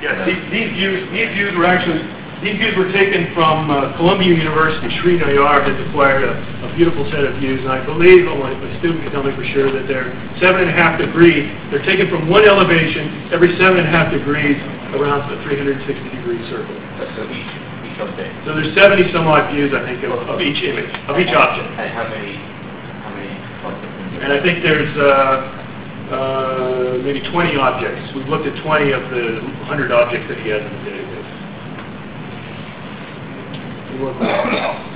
Yes, these views were taken from Columbia University. Sri Nayar has acquired a beautiful set of views, and I believe, my student can tell me for sure, that they're 7.5 degrees. They're taken from one elevation every 7.5 degrees around the 360-degree circle. So each object. So there's 70 some odd views, I think, of each image, of each object. And how many objects? And I think there's maybe 20 objects. We've looked at 20 of the 100 objects that he has in the database.